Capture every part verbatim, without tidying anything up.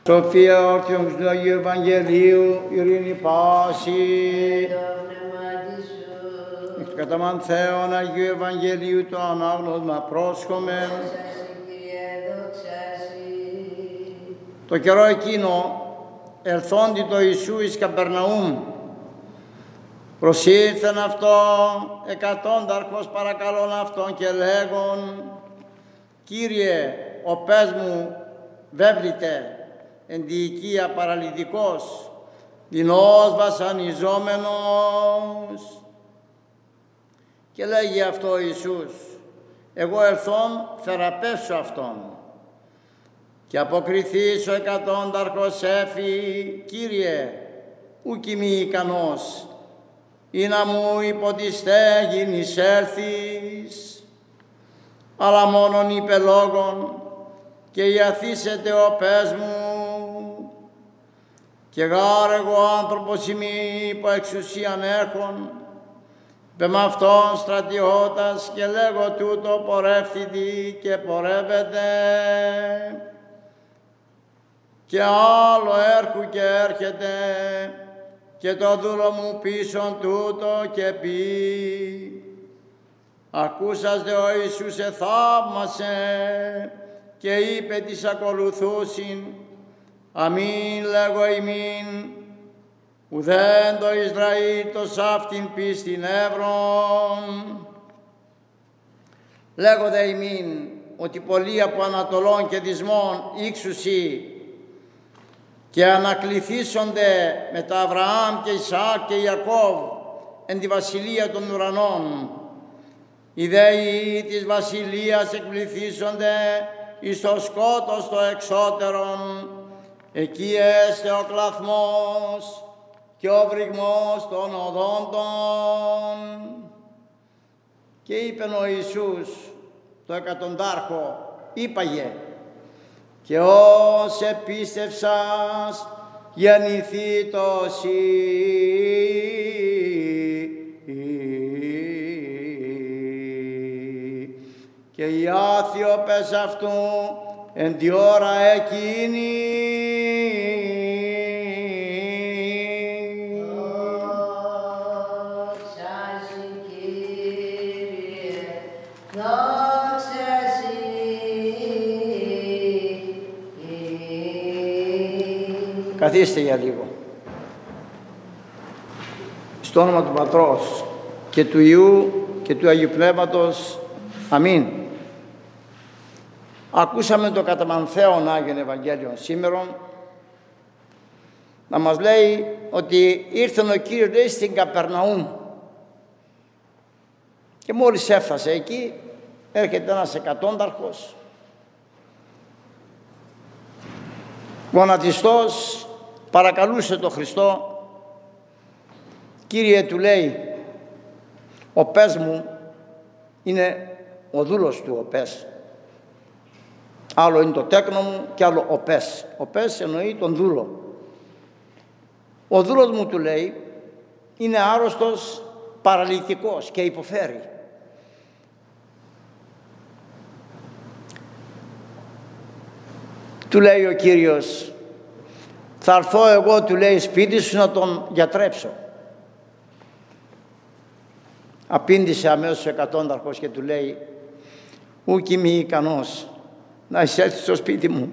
Σοφία όρθιον του Αγίου Ευαγγελίου, ειρήνη πάση. Εκ του καταμανθέων Αγίου Ευαγγελίου το ανάγνωσμα πρόσχομεν. Το καιρό εκείνο ελθόντι το Ιησού εις Καπερναούμ, προσήλθεν αυτό εκατόνταρχος παρακαλών αυτόν και λέγον, Κύριε, ο πες μου βέβλητε εν τη οικία παραλυτικός, δεινός βασανιζόμενος. Και λέγει αυτό ο Ιησούς, εγώ ελθόν θεραπεύσω αυτόν. Και αποκριθείς ο εκατόνταρχος έφη, Κύριε, ουκ είμαι ικανός, ή να μου υπό τη στέγην εισέλθεις, αλλά μόνον είπε λόγον, και ιαθήσετε ο πες μου. Και γάρ εγώ άνθρωπος είμαι υπό εξουσίαν έχων, πε μ' αυτόν στρατιώτας, και λέγω τούτο πορεύθητη και πορεύεται. Και άλλο έρχου και έρχεται, και το δούλο μου πίσον τούτο και πει. Ακούσας δε ο Ιησούς εθαύμασε και είπε της ακολουθούσιν, αμήν λέγω ημίν, ουδέν το Ισραήλ το σάφτην πίστην εύρων. Λέγω δε ημίν, ότι πολλοί από Ανατολών και Δυσμών ήξουσι και ανακληθήσονται με τα Αβραάμ και Ισαάκ και Ιακώβ εν τη βασιλεία των ουρανών. Οι δέοι της βασιλείας εκπληθήσονται εις το σκότος το εξώτερον, εκεί έστε ο κλαθμός και ο βρυγμός των οδόντων. Και είπεν ο Ιησούς το εκατοντάρχο, είπαγε, και ως επίστευσας γεννηθήτως και οι άθιοπες αυτού εν τη ώρα εκείνη. Δόξα Συ, Κύριε, δόξα Συ. Καθίστε για λίγο. Στο όνομα του Πατρός και του Υιού και του Αγίου Πνεύματος. Αμήν. Ακούσαμε το καταμανθέον Άγιον Ευαγγέλιον σήμερα να μας λέει ότι ήρθε ο Κύριος λέει, στην Καπερναούμ, και μόλις έφτασε εκεί έρχεται ένας εκατόνταρχος γονατιστός, παρακαλούσε τον Χριστό. Κύριε, του λέει, ο πες μου είναι ο δούλος του, ο πες. Άλλο είναι το τέκνο μου και άλλο ο πες. Ο πες εννοεί τον δούλο. Ο δούλος μου, του λέει, είναι άρρωστος, παραλυτικός και υποφέρει. Του λέει ο Κύριος, θα έρθω εγώ, του λέει, σπίτι σου να τον γιατρέψω. Απήντησε αμέσως ο εκατόνταρχος και του λέει, ούκ είμαι ικανός να εισέλθεις στο σπίτι μου.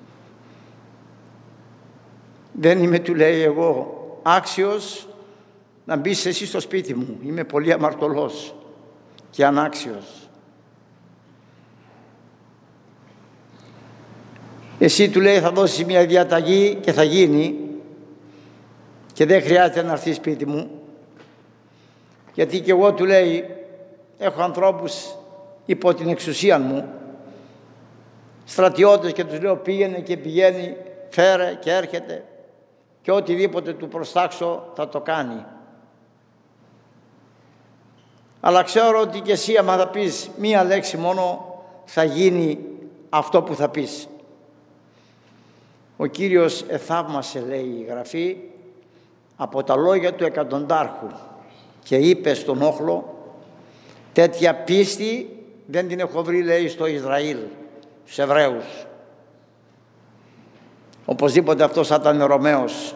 Δεν είμαι, του λέει, εγώ άξιος να μπεις εσύ στο σπίτι μου. Είμαι πολύ αμαρτωλός και ανάξιος. Εσύ, του λέει, θα δώσεις μια διαταγή και θα γίνει, και δεν χρειάζεται να έρθει σπίτι μου, γιατί και εγώ, του λέει, έχω ανθρώπους υπό την εξουσία μου, στρατιώτες, και τους λέω πήγαινε και πηγαίνει, φέρε και έρχεται, και οτιδήποτε του προστάξω θα το κάνει. Αλλά ξέρω ότι και εσύ άμα θα πεις μία λέξη μόνο θα γίνει αυτό που θα πεις. Ο Κύριος εθαύμασε, λέει η Γραφή, από τα λόγια του εκατοντάρχου και είπε στον όχλο, τέτοια πίστη δεν την έχω βρει, λέει, στο Ισραήλ, στους Εβραίους. Οπωσδήποτε αυτός θα ήταν Ρωμαίος.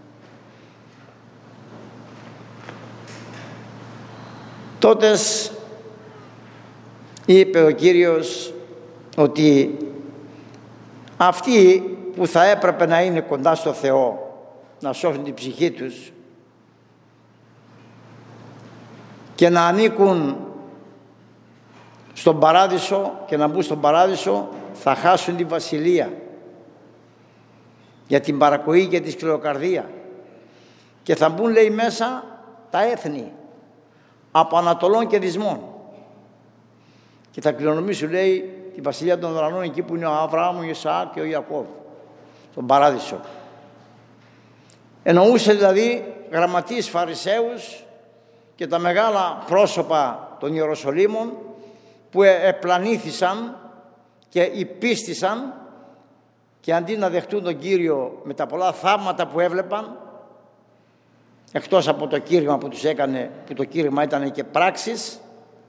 Τότες είπε ο Κύριος ότι αυτοί που θα έπρεπε να είναι κοντά στο Θεό, να σώσουν την ψυχή τους και να ανήκουν στον Παράδεισο και να μπουν στον Παράδεισο, θα χάσουν τη βασιλεία για την παρακοή και τη σκληροκαρδία, και θα μπουν, λέει, μέσα τα έθνη από Ανατολών και Δυσμών και θα κληρονομήσουν, λέει, τη βασιλεία των ουρανών εκεί που είναι ο Αβραάμ, ο Ισαάκ και ο Ιακώβ, στον Παράδεισο. Εννοούσε δηλαδή γραμματείς, Φαρισαίους και τα μεγάλα πρόσωπα των Ιεροσολύμων που επλανήθησαν και υπίστησαν, και αντί να δεχτούν τον Κύριο με τα πολλά θαύματα που έβλεπαν, εκτός από το κήρυγμα που τους έκανε, που το κήρυγμα ήταν και πράξεις,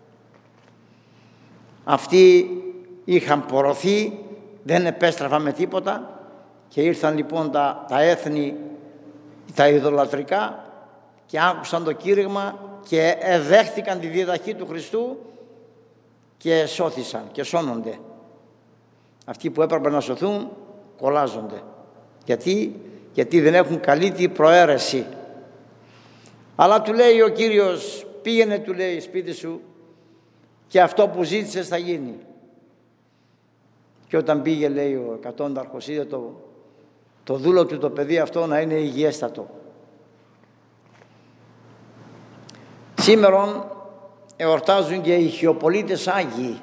αυτοί είχαν πορωθεί, δεν επέστρεφαν με τίποτα, και ήρθαν λοιπόν τα, τα έθνη, τα ειδωλατρικά, και άκουσαν το κήρυγμα και εδέχθηκαν τη διδαχή του Χριστού και σώθησαν και σώνονται. Αυτοί που έπρεπε να σωθούν κολλάζονται. Γιατί, γιατί δεν έχουν καλή προαίρεση. Αλλά του λέει ο Κύριος, πήγαινε, του λέει, σπίτι σου και αυτό που ζήτησες θα γίνει. Και όταν πήγε, λέει, ο εκατόνταρχος, είδε το, το δούλο του, το παιδί αυτό, να είναι υγιέστατο. Σήμερον εορτάζουν και οι Χιοπολίτες Άγιοι.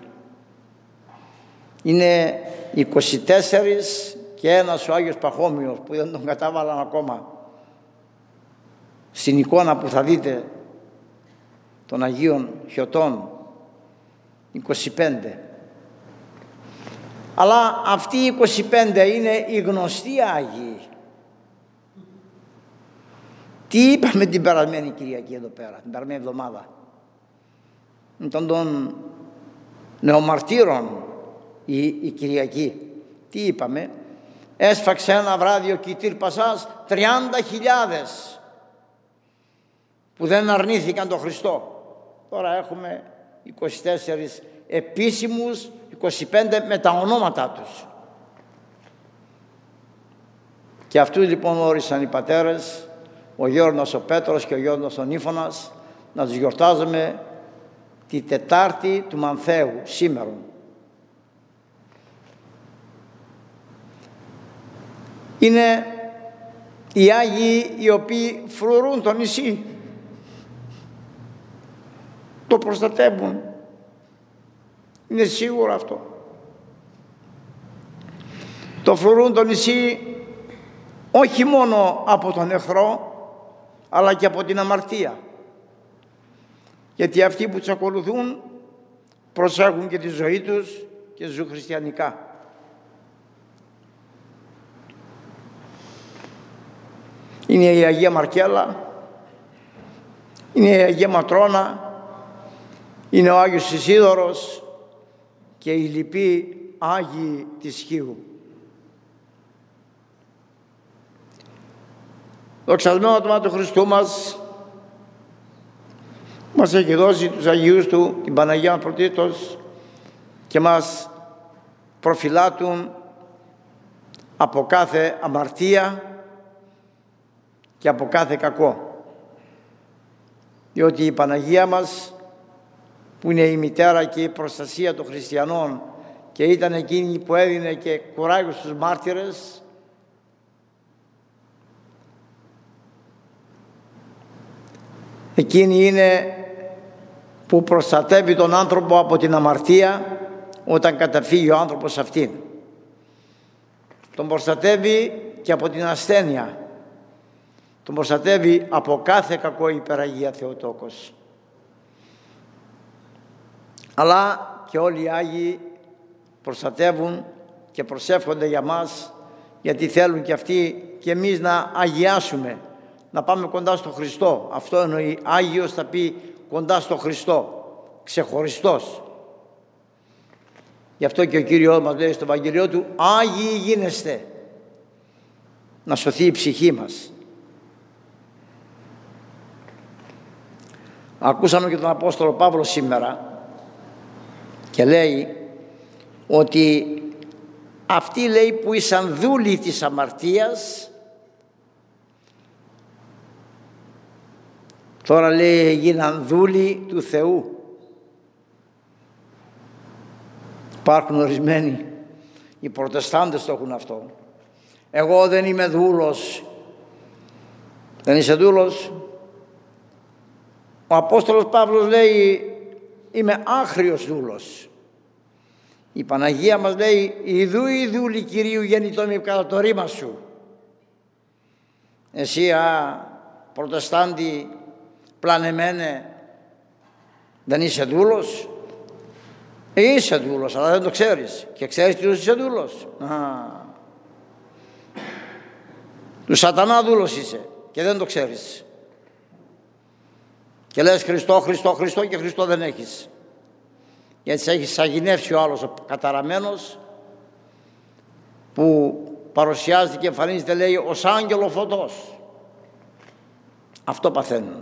Είναι είκοσι τέσσερις και ένας ο Άγιος Παχώμιος που δεν τον κατάβαλαν ακόμα. Στην εικόνα που θα δείτε των Αγίων Χιωτών, είκοσι πέντε. Αλλά αυτοί οι είκοσι πέντε είναι οι γνωστοί Άγιοι. Τι είπαμε την περασμένη Κυριακή εδώ πέρα, την περασμένη εβδομάδα? Ήταν των νεομαρτύρων η, η Κυριακή. Τι είπαμε? Έσφαξε ένα βράδυ ο Κιτήρ Πασάς τριάντα χιλιάδες που δεν αρνήθηκαν τον Χριστό. Τώρα έχουμε είκοσι τέσσερις επίσημους, είκοσι πέντε με τα ονόματά τους. Και αυτούς λοιπόν όρισαν οι πατέρες, ο Γιώργος ο Πέτρος και ο Γιώργος ο Νύφωνας, να τους γιορτάζουμε τη Τετάρτη του Μανθαίου, σήμερα. Είναι οι Άγιοι οι οποίοι φρουρούν το νησί, το προστατεύουν. Είναι σίγουρο αυτό. Το φρουρούν το νησί όχι μόνο από τον εχθρό, αλλά και από την αμαρτία. Γιατί αυτοί που τους ακολουθούν προσέχουν και τη ζωή τους και ζουν χριστιανικά. Είναι η Αγία Μαρκέλα, είναι η Αγία Ματρόνα, είναι ο Άγιος Ισίδωρος και οι λοιποί Άγιοι της Χίου. Δοξασμένο το όνομα του Χριστού μας, μας έχει δώσει τους Αγίους Του, την Παναγία πρωτήτως, και μας προφυλάττουν από κάθε αμαρτία και από κάθε κακό. Διότι η Παναγία μας, που είναι η μητέρα και η προστασία των χριστιανών και ήταν εκείνη που έδινε και κουράγιο στους μάρτυρες, εκείνη είναι που προστατεύει τον άνθρωπο από την αμαρτία όταν καταφύγει ο άνθρωπος αυτήν. Τον προστατεύει και από την ασθένεια. Τον προστατεύει από κάθε κακό, υπεραγία Θεοτόκος. Αλλά και όλοι οι Άγιοι προστατεύουν και προσεύχονται για μας, γιατί θέλουν και αυτοί και εμείς να αγιάσουμε, να πάμε κοντά στο Χριστό. Αυτό εννοεί Άγιος, θα πει κοντά στο Χριστό, ξεχωριστός. Γι' αυτό και ο Κύριος μας λέει στο Ευαγγελιό Του, Άγιοι γίνεστε. να σωθεί η ψυχή μας. Ακούσαμε και τον Απόστολο Παύλο σήμερα και λέει ότι αυτοί, λέει, που ήσαν δούλοι της αμαρτίας, τώρα, λέει, έγιναν δούλοι του Θεού. Υπάρχουν ορισμένοι, οι προτεστάντες το έχουν αυτό. Εγώ δεν είμαι δούλος. Δεν είσαι δούλος? Ο Απόστολος Παύλος λέει, είμαι άχριος δούλος. Η Παναγία μας λέει, ιδού η δούλη Κυρίου γεννητόμη κατά το ρήμα σου. Εσύ, α, προτεστάντη, πλανεμένε, δεν είσαι δούλος? Ε, είσαι δούλος, αλλά δεν το ξέρεις. Και ξέρεις τι είσαι δούλος? Α, του σατανά δούλος είσαι και δεν το ξέρεις. Και λες Χριστό, Χριστό, Χριστό και Χριστό δεν έχεις. Γιατί σε έχει σαγηνεύσει ο άλλος ο καταραμένος, που παρουσιάζεται και εμφανίζεται, λέει, ως άγγελο φωτός. Αυτό παθαίνουν.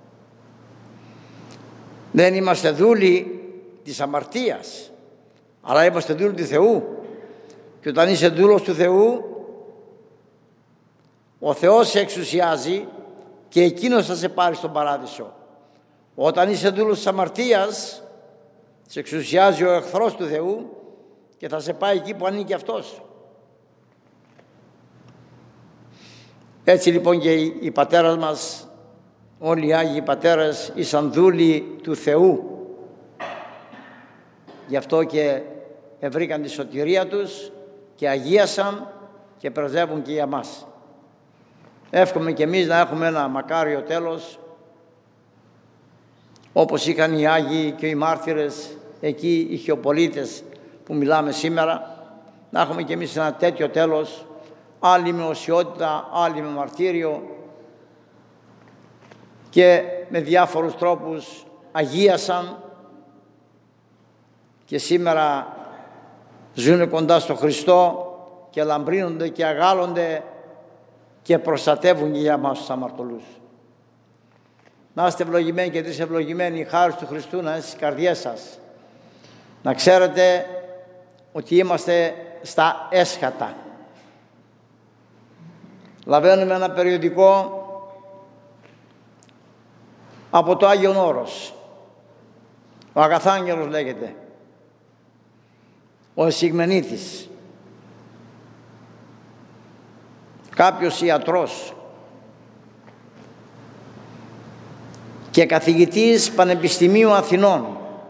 Δεν είμαστε δούλοι της αμαρτίας, αλλά είμαστε δούλοι του Θεού. Και όταν είσαι δούλος του Θεού, ο Θεός σε εξουσιάζει και εκείνος θα σε πάρει στον παράδεισο. Όταν είσαι δούλος της αμαρτίας, σε εξουσιάζει ο εχθρός του Θεού και θα σε πάει εκεί που ανήκει αυτός. Έτσι λοιπόν και οι πατέρες μας, όλοι οι Άγιοι Πατέρες, ήσαν δούλοι του Θεού. Γι' αυτό και ευρήκαν τη σωτηρία τους και αγίασαν και πρεσβεύουν και για μας. Εύχομαι και εμείς να έχουμε ένα μακάριο τέλος, όπως είχαν οι Άγιοι και οι μάρτυρες, εκεί οι χιοπολίτες που μιλάμε σήμερα, να έχουμε και εμείς ένα τέτοιο τέλος, άλλοι με οσιότητα, άλλοι με μαρτύριο, και με διάφορους τρόπους αγίασαν και σήμερα ζουν κοντά στο Χριστό και λαμπρύνονται και αγάλλονται και προστατεύουν και για μας τους αμαρτωλούς. Να είστε ευλογημένοι και εσείς ευλογημένοι, η χάρις του Χριστού να είναι στις καρδιές σας. Να ξέρετε ότι είμαστε στα έσχατα. Λαβαίνουμε ένα περιοδικό από το Άγιον Όρος. Ο Αγαθάγγελος λέγεται. Ο Εσυγμενίτης. Κάποιος ιατρός και καθηγητής Πανεπιστημίου Αθηνών.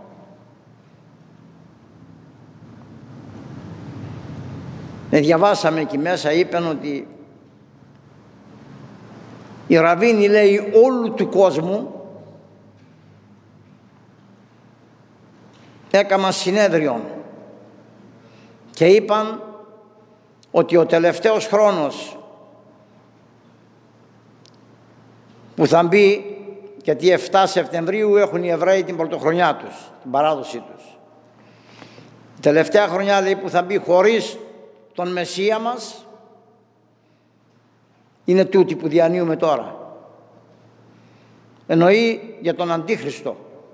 Με διαβάσαμε εκεί μέσα, είπαν ότι οι ραβίνοι, λέει, όλου του κόσμου έκαναν συνέδριον και είπαν ότι ο τελευταίος χρόνος που θα μπει, γιατί εφτά Σεπτεμβρίου έχουν οι Εβραίοι την πρωτοχρονιά τους, την παράδοσή τους. Η τελευταία χρονιά, λέει, που θα μπει χωρίς τον Μεσσία μας είναι τούτη που διανύουμε τώρα. Εννοεί για τον Αντίχριστο.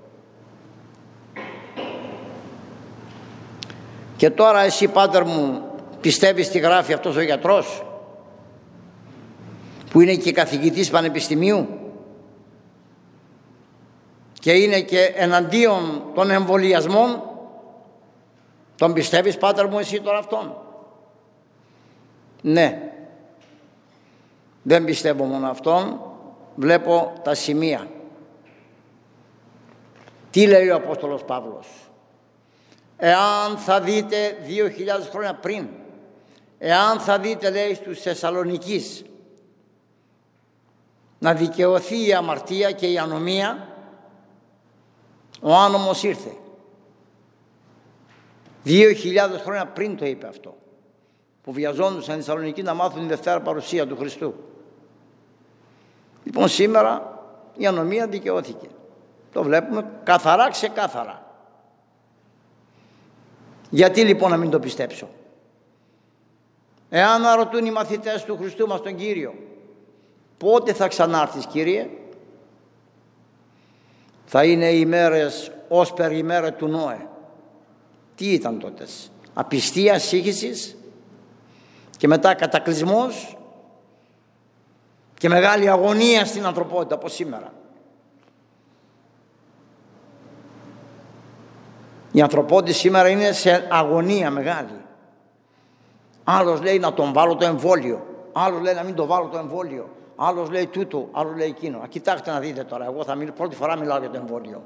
Και τώρα εσύ, πάτερ μου, πιστεύεις τι γράφει αυτός ο γιατρός που είναι και καθηγητής πανεπιστημίου και είναι και εναντίον των εμβολιασμών? Τον πιστεύεις, πάτερ μου, εσύ τώρα αυτόν? Ναι. Δεν πιστεύω μόνο αυτόν, βλέπω τα σημεία. Τι λέει ο Απόστολος Παύλος? Εάν θα δείτε δύο χιλιάδες χρόνια πριν, εάν θα δείτε, λέει, στους Θεσσαλονικείς να δικαιωθεί η αμαρτία και η ανομία, ο άνομος ήρθε. Δύο χιλιάδες χρόνια πριν το είπε αυτό, που βιαζόντουσαν οι Θεσσαλονικοί να μάθουν τη Δευτέρα παρουσία του Χριστού. Λοιπόν, σήμερα η ανομία δικαιώθηκε. Το βλέπουμε καθαρά, ξεκάθαρα. Γιατί λοιπόν να μην το πιστέψω? Εάν ρωτούν οι μαθητές του Χριστού μας τον Κύριο, πότε θα ξανάρθεις, Κύριε? Θα είναι οι ημέρες ως περί ημέρα του Νόε. Τι ήταν τότες? Απιστία, σύγχυσης και μετά κατακλυσμός και μεγάλη αγωνία στην ανθρωπότητα όπως σήμερα. Η ανθρωπότητα σήμερα είναι σε αγωνία μεγάλη. Άλλος λέει να τον βάλω το εμβόλιο, άλλος λέει να μην το βάλω το εμβόλιο, άλλος λέει τούτο, άλλος λέει εκείνο. Α, κοιτάξτε να δείτε τώρα, εγώ θα μιλ, πρώτη φορά μιλάω για το εμβόλιο.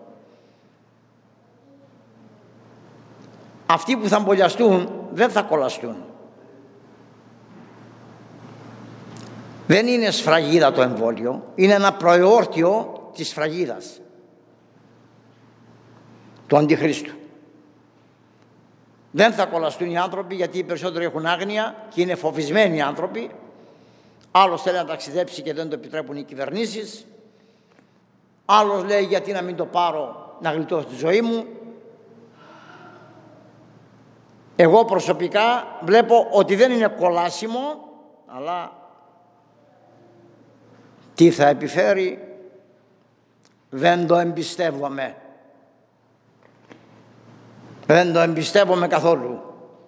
Αυτοί που θα εμβολιαστούν δεν θα κολλαστούν. Δεν είναι σφραγίδα το εμβόλιο, είναι ένα προεόρτιο της σφραγίδας του Αντιχρίστου. Δεν θα κολλαστούν οι άνθρωποι, γιατί οι περισσότεροι έχουν άγνοια και είναι φοβισμένοι άνθρωποι. Άλλος θέλει να ταξιδέψει και δεν το επιτρέπουν οι κυβερνήσεις. Άλλος λέει γιατί να μην το πάρω να γλιτώσω τη ζωή μου. Εγώ προσωπικά βλέπω ότι δεν είναι κολλάσιμο, αλλά τι θα επιφέρει δεν το εμπιστεύομαι. Δεν το εμπιστεύομαι καθόλου.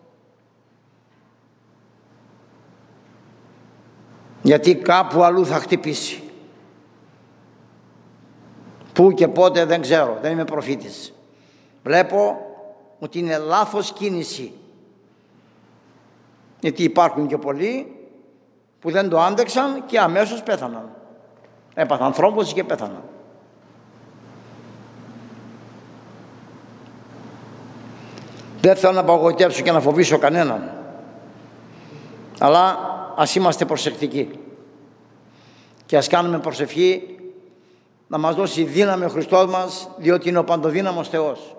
Γιατί κάπου αλλού θα χτυπήσει. Πού και πότε δεν ξέρω, δεν είμαι προφήτης. Βλέπω ότι είναι λάθος κίνηση. Γιατί υπάρχουν και πολλοί που δεν το άντεξαν και αμέσως πέθαναν. Έπαθαν θρόμβωση και πέθαναν. Δεν θέλω να απογοητεύσω και να φοβήσω κανέναν. Αλλά ας είμαστε προσεκτικοί. Και ας κάνουμε προσευχή να μας δώσει δύναμη ο Χριστός μας, διότι είναι ο παντοδύναμος Θεός.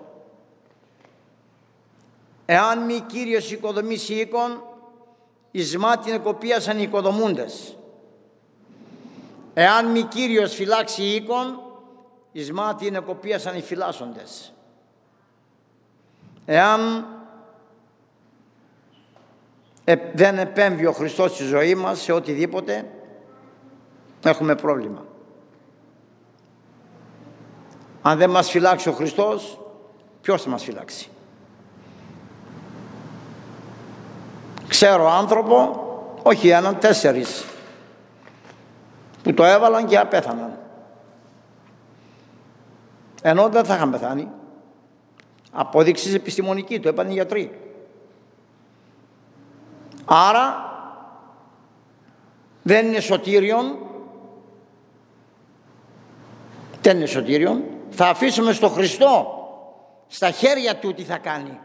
Εάν μη Κύριος οικοδομήσει οίκον, εις μάτιν εκοπίασαν οι οικοδομούντες. Εάν μη Κύριος φυλάξει οίκον, εις μάτιν εκοπίασαν οι φυλάσσοντες. Εάν ε, δεν επέμβει ο Χριστός στη ζωή μας σε οτιδήποτε, έχουμε πρόβλημα. Αν δεν μας φυλάξει ο Χριστός, ποιος θα μας φυλάξει? Ξέρω άνθρωπο, όχι έναν, τέσσερις, που το έβαλαν και απέθαναν. Ενώ δεν θα είχαν πεθάνει. Απόδειξη επιστημονική, το είπαν οι γιατροί. Άρα δεν είναι σωτήριον, δεν είναι σωτήριον. Θα αφήσουμε στο Χριστό, στα χέρια του τι θα κάνει.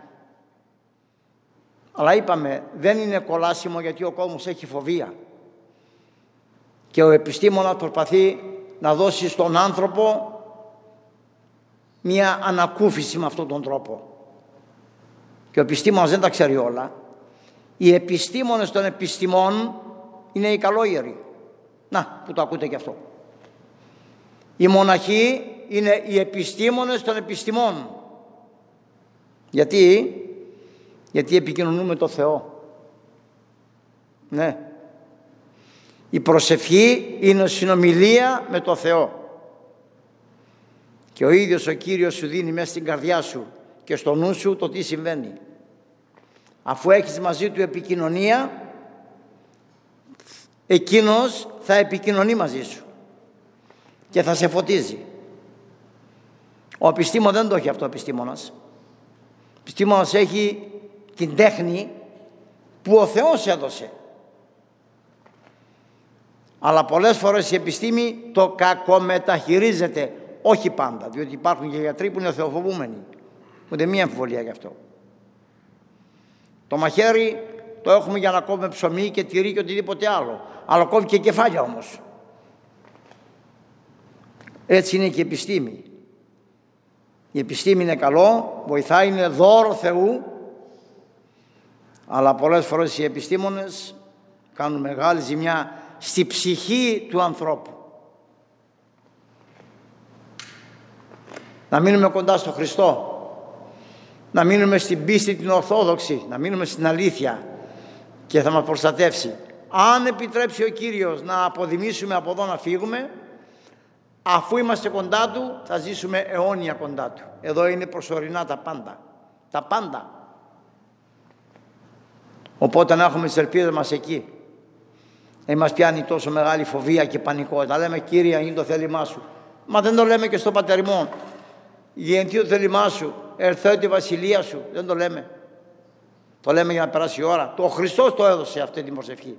Αλλά είπαμε, δεν είναι κολλάσιμο, γιατί ο κόσμος έχει φοβία. Και ο επιστήμονας προσπαθεί να δώσει στον άνθρωπο μία ανακούφιση με αυτόν τον τρόπο. Και ο επιστήμονας δεν τα ξέρει όλα. Οι επιστήμονες των επιστημών είναι οι καλόγεροι. Να, που το ακούτε και αυτό. Οι μοναχοί είναι οι επιστήμονες των επιστημών. Γιατί? Γιατί επικοινωνούμε το Θεό. Ναι. Η προσευχή είναι συνομιλία με το Θεό. Και ο ίδιος ο Κύριος σου δίνει μέσα στην καρδιά σου και στο νου σου το τι συμβαίνει. Αφού έχεις μαζί του επικοινωνία, εκείνος θα επικοινωνεί μαζί σου και θα σε φωτίζει. Ο επιστήμον δεν το έχει αυτό ο επιστήμονας. Ο επιστήμονας έχει την τέχνη που ο Θεός έδωσε. Αλλά πολλές φορές η επιστήμη το κακομεταχειρίζεται. Όχι πάντα, διότι υπάρχουν και γιατροί που είναι θεοφοβούμενοι. Ούτε μία αμφιβολία γι' αυτό. Το μαχαίρι το έχουμε για να κόβουμε ψωμί και τυρί και οτιδήποτε άλλο. Αλλά κόβει και κεφάλια όμως. Έτσι είναι και η επιστήμη. Η επιστήμη είναι καλό, βοηθάει, είναι δώρο Θεού. Αλλά πολλές φορές οι επιστήμονες κάνουν μεγάλη ζημιά στη ψυχή του ανθρώπου. Να μείνουμε κοντά στο Χριστό, να μείνουμε στην πίστη την ορθόδοξη, να μείνουμε στην αλήθεια. και θα μας προστατεύσει. Αν επιτρέψει ο Κύριος να αποδημήσουμε από εδώ να φύγουμε, αφού είμαστε κοντά Του, θα ζήσουμε αιώνια κοντά Του. Εδώ είναι προσωρινά τα πάντα. Τα πάντα. Οπότε να έχουμε τις ελπίδες μας εκεί. Δεν μας πιάνει τόσο μεγάλη φοβία και πανικότητα. Λέμε, Κύριε, είναι το θέλημά Σου. Μα δεν το λέμε και στο πατεριμόν. Γεννηθεί το θέλημά Σου, ερθέω τη βασιλεία Σου. Δεν το λέμε. Το λέμε για να περάσει η ώρα. Το Χριστός το έδωσε αυτή την προσευχή.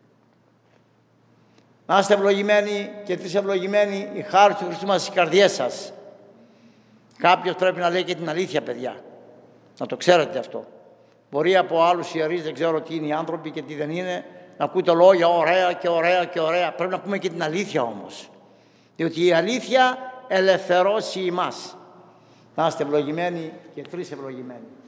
Να είστε ευλογημένοι και εσείς ευλογημένοι, η χάρη του Χριστού μας στις καρδιές σας. Κάποιος πρέπει να λέει και την αλήθεια, παιδιά. Να το ξέρετε αυτό. Μπορεί από άλλους ιερείς, δεν ξέρω τι είναι οι άνθρωποι και τι δεν είναι, να ακούτε λόγια ωραία και ωραία και ωραία. Πρέπει να πούμε και την αλήθεια όμως. Διότι η αλήθεια ελευθερώσει εμάς. Να είστε ευλογημένοι και τρεις ευλογημένοι.